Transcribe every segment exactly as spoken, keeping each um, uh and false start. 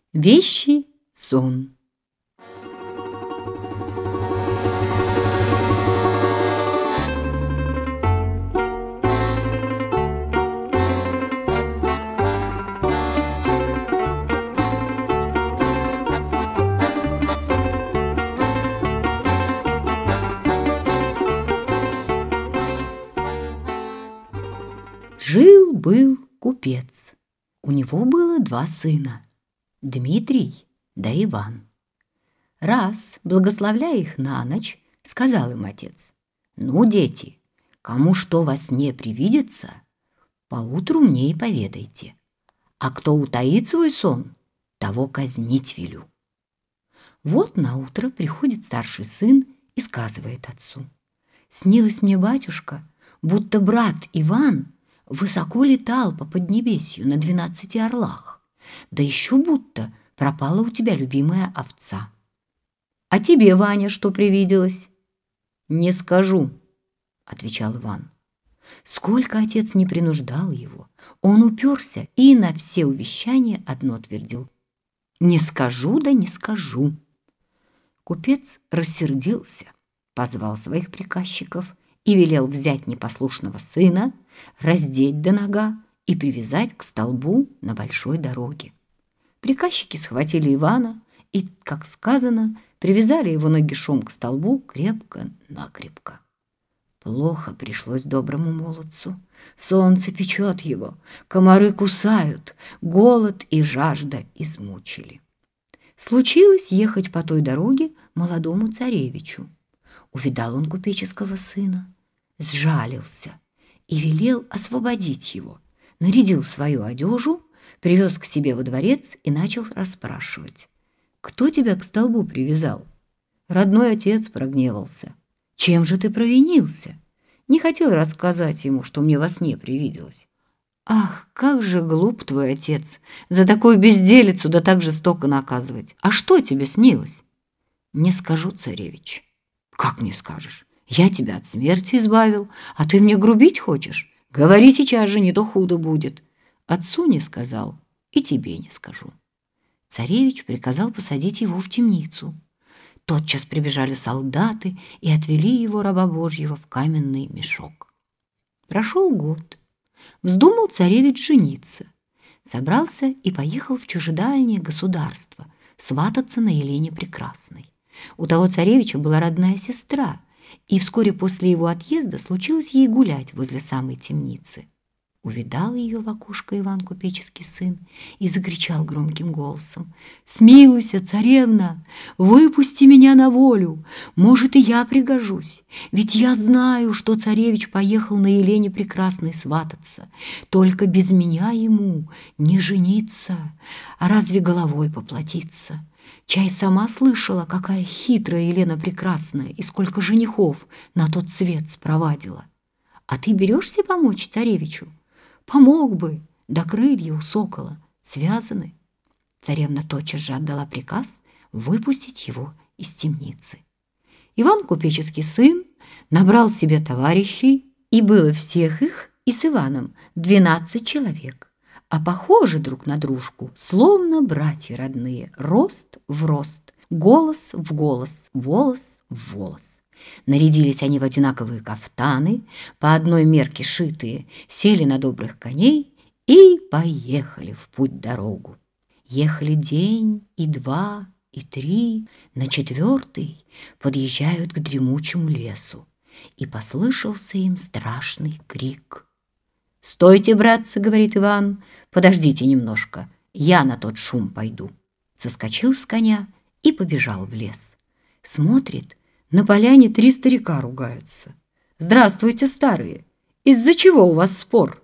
Вещий сон. Жил-был купец. У него было два сына – Дмитрий да Иван. Раз, благословляя их на ночь, сказал им отец: «Ну, дети, кому что во сне привидится, поутру мне и поведайте, а кто утаит свой сон, того казнить велю». Вот наутро приходит старший сын и сказывает отцу: «Снилось мне, батюшка, будто брат Иван высоко летал по поднебесью на двенадцати орлах, да еще будто пропала у тебя любимая овца». «А тебе, Ваня, что привиделось?» «Не скажу», — отвечал Иван. Сколько отец не принуждал его, он уперся и на все увещания одно твердил: «Не скажу, да не скажу». Купец рассердился, позвал своих приказчиков и велел взять непослушного сына, раздеть до нога и привязать к столбу на большой дороге. Приказчики схватили Ивана и, как сказано, привязали его нагишом к столбу крепко-накрепко. Плохо пришлось доброму молодцу. Солнце печет его, комары кусают, голод и жажда измучили. Случилось ехать по той дороге молодому царевичу. Увидал он купеческого сына, сжалился и велел освободить его, нарядил свою одежу, привез к себе во дворец и начал расспрашивать: «Кто тебя к столбу привязал?» Родной отец прогневался: «Чем же ты провинился?» Не хотел рассказать ему, что мне во сне привиделось. «Ах, как же глуп твой отец! За такую безделицу да так жестоко наказывать! А что тебе снилось?» «Не скажу, царевич». «Как не скажешь? Я тебя от смерти избавил, а ты мне грубить хочешь? Говори сейчас же, не то худо будет». «Отцу не сказал, и тебе не скажу». Царевич приказал посадить его в темницу. Тотчас прибежали солдаты и отвели его, раба Божьего, в каменный мешок. Прошел год. Вздумал царевич жениться. Собрался и поехал в чужедальнее государство свататься на Елене Прекрасной. У того царевича была родная сестра, и вскоре после его отъезда случилось ей гулять возле самой темницы. Увидал ее в окошко Иван купеческий сын и закричал громким голосом: «Смилуйся, царевна, выпусти меня на волю, может, и я пригожусь, ведь я знаю, что царевич поехал на Елене Прекрасной свататься, только без меня ему не жениться, а разве головой поплатиться? Чай сама слышала, какая хитрая Елена Прекрасная и сколько женихов на тот свет спровадила. А ты берешься помочь царевичу? Помог бы, да крылья у сокола связаны». Царевна тотчас же отдала приказ выпустить его из темницы. Иван купеческий сын набрал себе товарищей, и было всех их и с Иваном двенадцать человек, а похожи друг на дружку, словно братья родные, рост в рост, голос в голос, волос в волос. Нарядились они в одинаковые кафтаны, по одной мерке шитые, сели на добрых коней и поехали в путь-дорогу. Ехали день и два, и три, на четвертый подъезжают к дремучему лесу, и послышался им страшный крик. «Стойте, братцы, — говорит Иван, — подождите немножко, я на тот шум пойду». Соскочил с коня и побежал в лес. Смотрит, на поляне три старика ругаются. «Здравствуйте, старые! Из-за чего у вас спор?»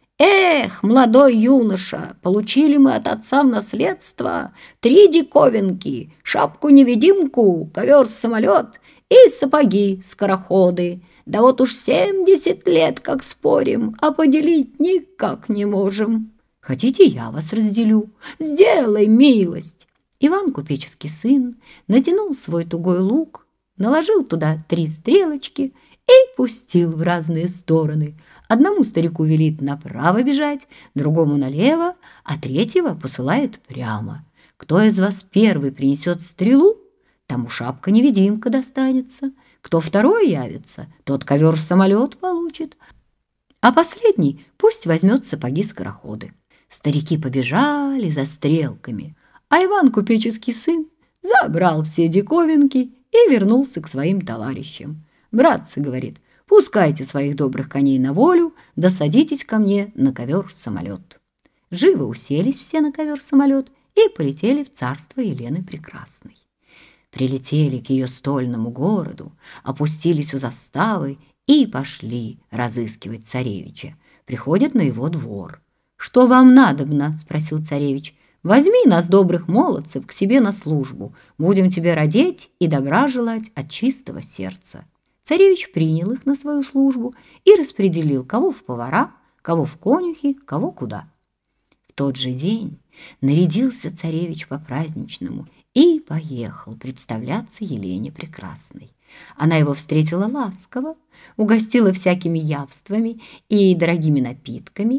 «Эх, молодой юноша, получили мы от отца в наследство три диковинки: шапку-невидимку, ковер-самолет и сапоги-скороходы. Да вот уж семьдесят лет как спорим, а поделить никак не можем. Хотите, я вас разделю? Сделай милость!» Иван купеческий сын натянул свой тугой лук, наложил туда три стрелочки и пустил в разные стороны. Одному старику велит направо бежать, другому налево, а третьего посылает прямо. Кто из вас первый принесет стрелу, тому шапка-невидимка достанется. Кто второй явится, тот ковер-самолет получит. А последний пусть возьмет сапоги-скороходы». Старики побежали за стрелками, а Иван, купеческий сын, забрал все диковинки и вернулся к своим товарищам. «Братцы, — говорит, — пускайте своих добрых коней на волю, да садитесь ко мне на ковер-самолет». Живо уселись все на ковер-самолет и полетели в царство Елены Прекрасной. Прилетели к ее стольному городу, опустились у заставы и пошли разыскивать царевича. Приходят на его двор. «Что вам надобно?» — спросил царевич. «Возьми нас, добрых молодцев, к себе на службу. Будем тебе родить и добра желать от чистого сердца». Царевич принял их на свою службу и распределил, кого в повара, кого в конюхи, кого куда. В тот же день нарядился царевич по-праздничному и поехал представляться Елене Прекрасной. Она его встретила ласково, угостила всякими явствами и дорогими напитками,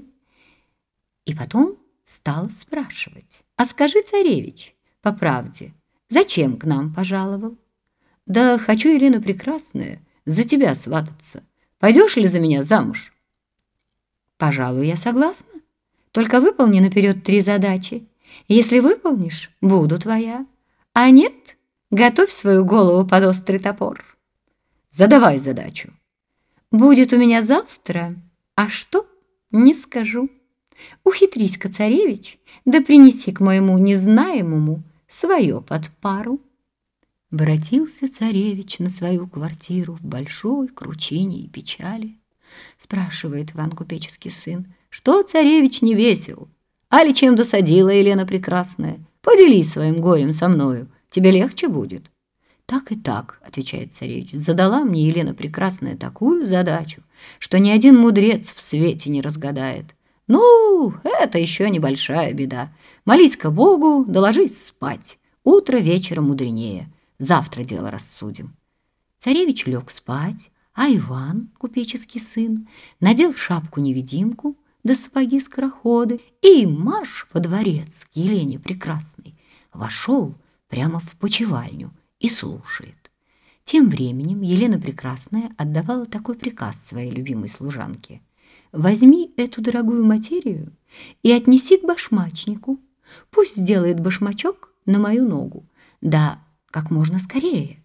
и потом стала спрашивать: «А скажи, царевич, по правде, зачем к нам пожаловал?» «Да хочу, Елена Прекрасная, за тебя свататься. Пойдешь ли за меня замуж?» «Пожалуй, я согласна. Только выполни наперед три задачи. Если выполнишь, буду твоя. А нет, готовь свою голову под острый топор». «Задавай задачу». «Будет у меня завтра, а что, не скажу. Ухитрись-ка, царевич, да принеси к моему незнаемому свое под пару». Воротился царевич на свою квартиру в большой кручине и печали. Спрашивает Иван, купеческий сын: «Что, царевич, не весел? Али чем досадила Елена Прекрасная? Поделись своим горем со мною, тебе легче будет». «Так и так, — отвечает царевич, — задала мне Елена Прекрасная такую задачу, что ни один мудрец в свете не разгадает. Ну, это еще небольшая беда. Молись-ка Богу, да ложись спать. Утро вечера мудренее. Завтра дело рассудим». Царевич лег спать, а Иван, купеческий сын, надел шапку-невидимку да сапоги-скороходы и марш во дворец к Елене Прекрасной. Вошел прямо в почевальню и слушает. Тем временем Елена Прекрасная отдавала такой приказ своей любимой служанке: «Возьми эту дорогую материю и отнеси к башмачнику. Пусть сделает башмачок на мою ногу, да как можно скорее».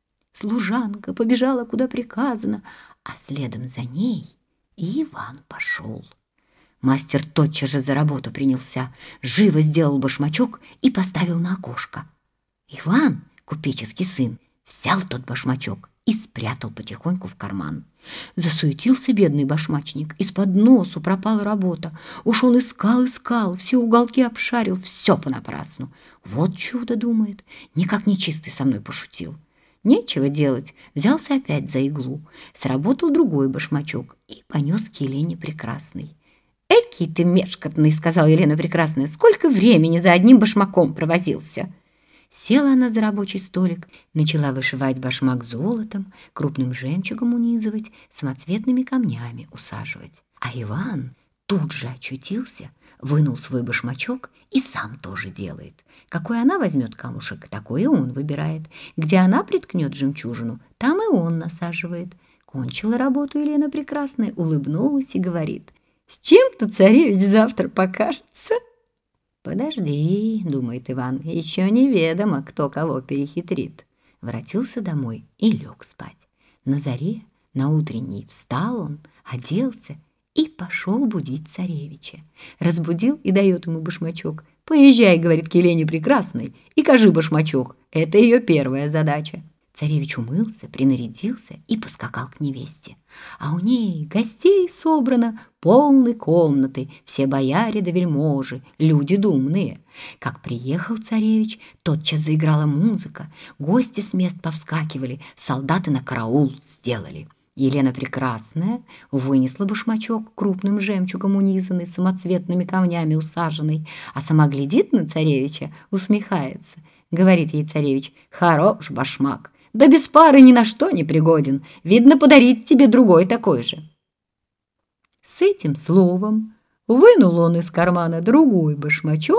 Служанка побежала, куда приказано, а следом за ней и Иван пошел. Мастер тотчас же за работу принялся, живо сделал башмачок и поставил на окошко. Иван, купеческий сын, взял тот башмачок и спрятал потихоньку в карман. Засуетился бедный башмачник, из-под носу пропала работа. Уж он искал, искал, все уголки обшарил, все понапрасну. Вот чудо, думает, никак нечистый со мной пошутил. Нечего делать, взялся опять за иглу. Сработал другой башмачок и понес к Елене Прекрасной. «Экий ты мешкотный, — сказала Елена Прекрасная, — сколько времени за одним башмаком провозился!» Села она за рабочий столик, начала вышивать башмак золотом, крупным жемчугом унизывать, самоцветными камнями усаживать. А Иван тут же очутился, вынул свой башмачок и сам тоже делает. Какой она возьмет камушек, такой и он выбирает. Где она приткнет жемчужину, там и он насаживает. Кончила работу Елена Прекрасная, улыбнулась и говорит: «С чем-то царевич завтра покажется». «Подожди, — думает Иван, — еще неведомо, кто кого перехитрит». Воротился домой и лег спать. На заре, на утренней, встал он, оделся и пошел будить царевича. Разбудил и дает ему башмачок. «Поезжай, — говорит, — к Елене Прекрасной и кажи башмачок. Это ее первая задача». Царевич умылся, принарядился и поскакал к невесте. А у ней гостей собрано полны комнаты, все бояре да вельможи, люди думные. Как приехал царевич, тотчас заиграла музыка, гости с мест повскакивали, солдаты на караул сделали. Елена Прекрасная вынесла башмачок, крупным жемчугом унизанный, самоцветными камнями усаженный, а сама глядит на царевича, усмехается. Говорит ей царевич: «Хорош башмак, да без пары ни на что не пригоден. Видно, подарить тебе другой такой же». С этим словом вынул он из кармана другой башмачок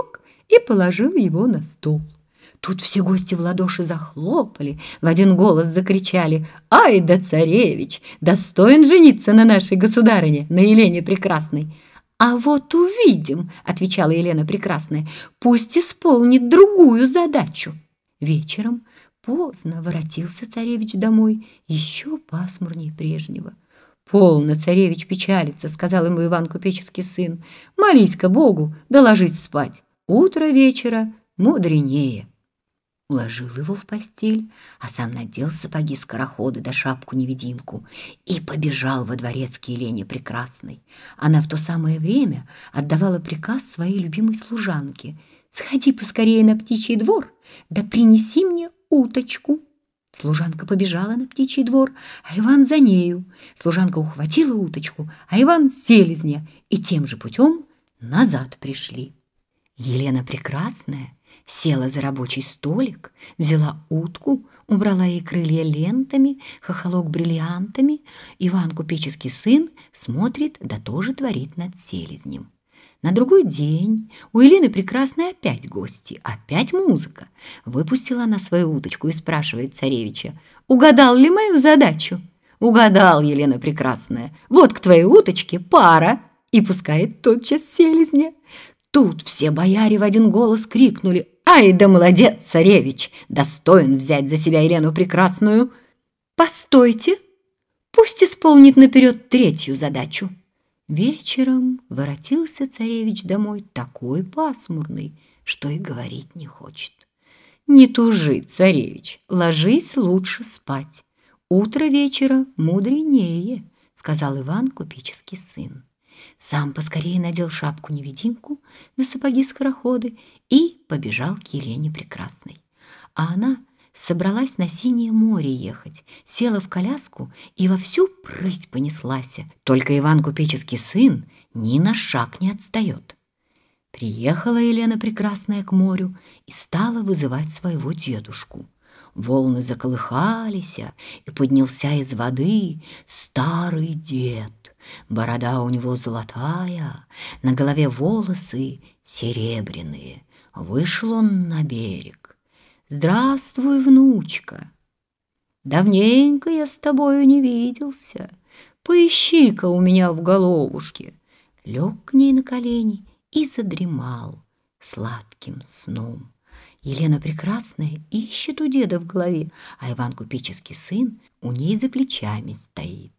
и положил его на стол. Тут все гости в ладоши захлопали, в один голос закричали: «Ай да царевич! Достоин жениться на нашей государыне, на Елене Прекрасной!» «А вот увидим», — отвечала Елена Прекрасная, «пусть исполнит другую задачу». Вечером поздно воротился царевич домой, еще пасмурнее прежнего. «Полно, царевич, печалится», — сказал ему Иван Купеческий сын. «Молись-ка Богу, да ложись спать. Утро вечера мудренее». Уложил его в постель, а сам надел сапоги-скороходы да шапку-невидимку и побежал во дворец к Елене Прекрасной. Она в то самое время отдавала приказ своей любимой служанке: «Сходи поскорее на птичий двор, да принеси мне уточку». Служанка побежала на птичий двор, а Иван за нею. Служанка ухватила уточку, а Иван — селезня, и тем же путем назад пришли. Елена Прекрасная села за рабочий столик, взяла утку, убрала ей крылья лентами, хохолок бриллиантами. Иван Купеческий сын смотрит, да тоже творит над селезнем. На другой день у Елены Прекрасной опять гости, опять музыка. Выпустила она свою уточку и спрашивает царевича: «Угадал ли мою задачу?» «Угадал, Елена Прекрасная. Вот к твоей уточке пара!» И пускает тотчас селезня. Тут все бояре в один голос крикнули: «Ай да молодец, царевич! Достоин взять за себя Елену Прекрасную!» «Постойте, пусть исполнит наперед третью задачу». Вечером воротился царевич домой такой пасмурный, что и говорить не хочет. «Не тужи, царевич, ложись лучше спать. Утро вечера мудренее», — сказал Иван Купеческий сын. Сам поскорее надел шапку-невидимку на сапоги-скороходы и побежал к Елене Прекрасной. А она собралась на синее море ехать, села в коляску и во всю прыть понеслась. Только Иван Купеческий сын ни на шаг не отстает. Приехала Елена Прекрасная к морю и стала вызывать своего дедушку. Волны заколыхались, и поднялся из воды старый дед. Борода у него золотая, на голове волосы серебряные. Вышел он на берег. «Здравствуй, внучка! Давненько я с тобою не виделся. Поищи-ка у меня в головушке». Лег к ней на колени и задремал сладким сном. Елена Прекрасная ищет у деда в голове, а Иван Купеческий сын у ней за плечами стоит.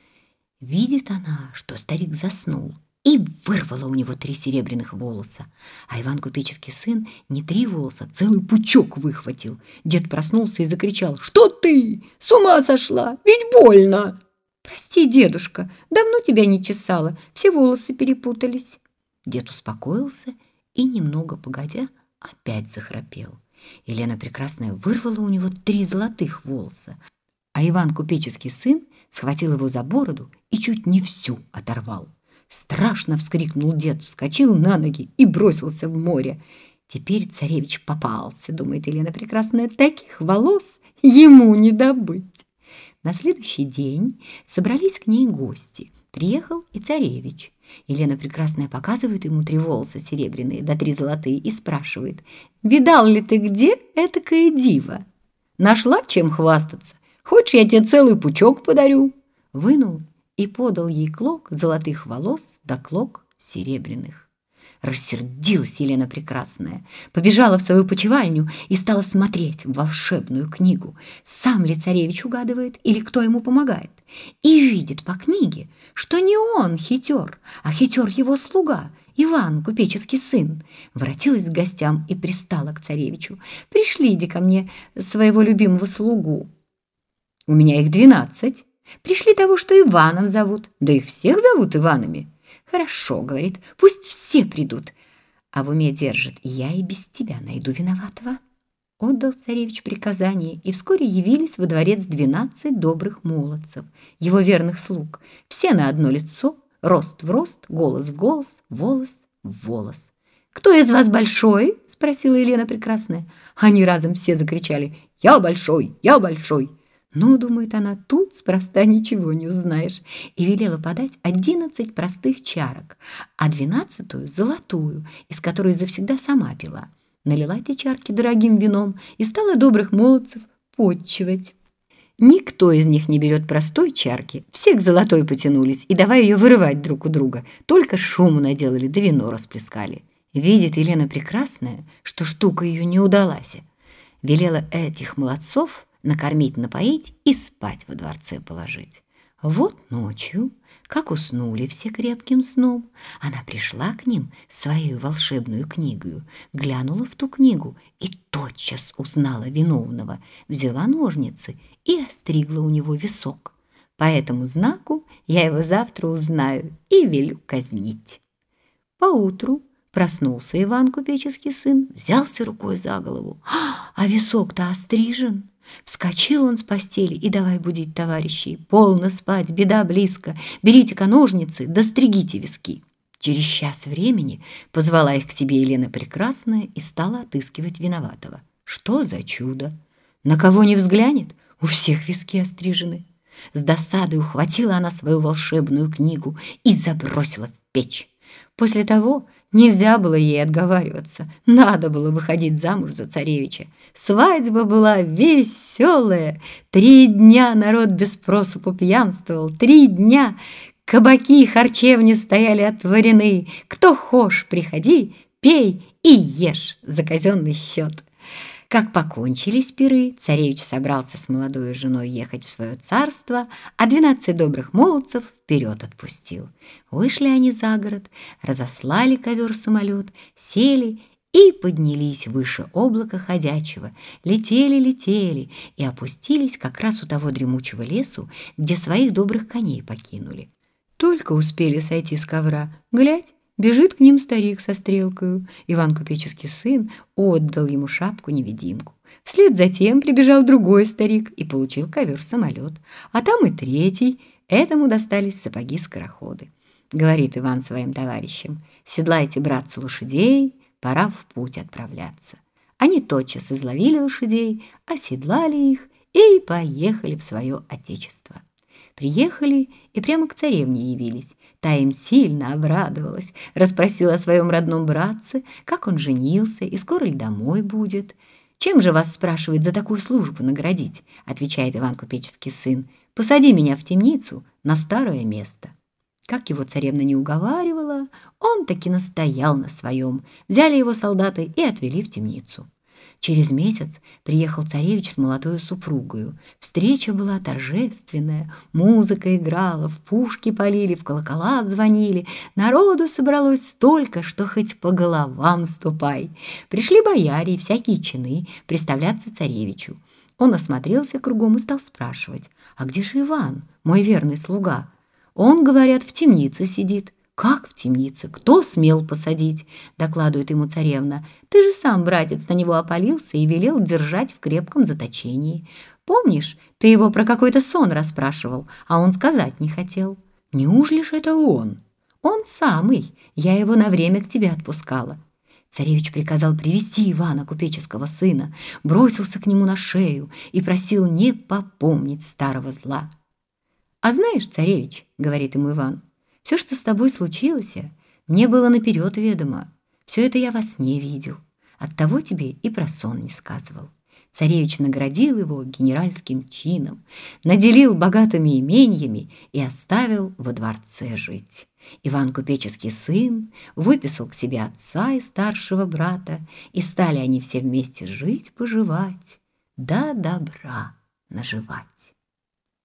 Видит она, что старик заснул, и вырвала у него три серебряных волоса. А Иван Купеческий сын не три волоса, целый пучок выхватил. Дед проснулся и закричал: «Что ты? С ума сошла? Ведь больно!» «Прости, дедушка, давно тебя не чесала, все волосы перепутались». Дед успокоился и, немного погодя, опять захрапел. Елена Прекрасная вырвала у него три золотых волоса, а Иван Купеческий сын схватил его за бороду и чуть не всю оторвал. Страшно вскрикнул дед, вскочил на ноги и бросился в море. «Теперь царевич попался», — думает Елена Прекрасная, — «таких волос ему не добыть». На следующий день собрались к ней гости. Приехал и царевич. Елена Прекрасная показывает ему три волоса серебряные да три золотые и спрашивает: «Видал ли ты где этакое диво? Нашла чем хвастаться? Хочешь, я тебе целый пучок подарю?» Вынул и подал ей клок золотых волос да клок серебряных. Рассердилась Елена Прекрасная, побежала в свою почевальню и стала смотреть в волшебную книгу, сам ли царевич угадывает или кто ему помогает, и видит по книге, что не он хитер, а хитер его слуга, Иван Купеческий сын. Воротилась к гостям и пристала к царевичу: «Пришлите ко мне своего любимого слугу. У меня их двенадцать. Пришли того, что Иваном зовут, да их всех зовут Иванами». «Хорошо, — говорит, — пусть все придут, а в уме держит: я и без тебя найду виноватого». Отдал царевич приказание, и вскоре явились во дворец двенадцать добрых молодцев, его верных слуг, все на одно лицо, рост в рост, голос в голос, волос в волос. «Кто из вас большой?» — спросила Елена Прекрасная. Они разом все закричали: «Я большой, я большой!» Ну, думает она, тут спроста ничего не узнаешь, и велела подать одиннадцать простых чарок, а двенадцатую — золотую, из которой завсегда сама пила. Налила эти чарки дорогим вином и стала добрых молодцев подчивать. Никто из них не берет простой чарки, все к золотой потянулись и давай ее вырывать друг у друга, только шуму наделали да вино расплескали. Видит Елена Прекрасная, что штука ее не удалась. Велела этих молодцов накормить, напоить и спать во дворце положить. Вот ночью, как уснули все крепким сном, она пришла к ним свою волшебную книгою, глянула в ту книгу и тотчас узнала виновного, взяла ножницы и остригла у него висок. По этому знаку я его завтра узнаю и велю казнить. Поутру проснулся Иван, купеческий сын, взялся рукой за голову, а висок-то острижен. Вскочил он с постели и давай будить товарищей. Полно спать, беда близко. Берите-ка ножницы, да стригите виски. Через час времени позвала их к себе Елена Прекрасная и стала отыскивать виноватого. Что за чудо! На кого не взглянет, у всех виски острижены. С досадой ухватила она свою волшебную книгу и забросила в печь. После того нельзя было ей отговариваться, надо было выходить замуж за царевича. Свадьба была веселая, три дня народ без спросу пьянствовал, три дня кабаки и харчевни стояли отворены. Кто хошь, приходи, пей и ешь за казенный счет. Как покончились пиры, царевич собрался с молодой женой ехать в свое царство, а двенадцать добрых молодцев вперед отпустил. Вышли они за город, разослали ковер-самолет, сели и поднялись выше облака ходячего, летели-летели и опустились как раз у того дремучего лесу, где своих добрых коней покинули. Только успели сойти с ковра, глядь, бежит к ним старик со стрелкою. Иван, купеческий сын, отдал ему шапку-невидимку. Вслед за тем прибежал другой старик и получил ковер-самолет. А там и третий. Этому достались сапоги-скороходы. Говорит Иван своим товарищам: «Седлайте, братцы, лошадей, пора в путь отправляться». Они тотчас изловили лошадей, оседлали их и поехали в свое отечество. Приехали и прямо к царевне явились. Та им сильно обрадовалась, расспросила о своем родном братце, как он женился и скоро ли домой будет. «Чем же вас, спрашивает, за такую службу наградить?» — отвечает Иван, купеческий сын. «Посади меня в темницу на старое место». Как его царевна не уговаривала, он таки настоял на своем. Взяли его солдаты и отвели в темницу. Через месяц приехал царевич с молодою супругою. Встреча была торжественная, музыка играла, в пушки полили, в колокола звонили. Народу собралось столько, что хоть по головам ступай. Пришли бояре и всякие чины представляться царевичу. Он осмотрелся кругом и стал спрашивать: «А где же Иван, мой верный слуга?» «Он, говорят, в темнице сидит». «Как в темнице? Кто смел посадить?» — докладывает ему царевна. «Ты же сам, братец, на него опалился и велел держать в крепком заточении. Помнишь, ты его про какой-то сон расспрашивал, а он сказать не хотел?» «Неужели ж это он?» «Он самый. Я его на время к тебе отпускала». Царевич приказал привести Ивана, купеческого сына, бросился к нему на шею и просил не попомнить старого зла. «А знаешь, царевич, — говорит ему Иван, — все, что с тобой случилось, мне было наперед ведомо. Все это я во сне видел. Оттого тебе и про сон не сказывал». Царевич наградил его генеральским чином, наделил богатыми имениями и оставил во дворце жить. Иван, купеческий сын, выписал к себе отца и старшего брата, и стали они все вместе жить-поживать, да добра наживать.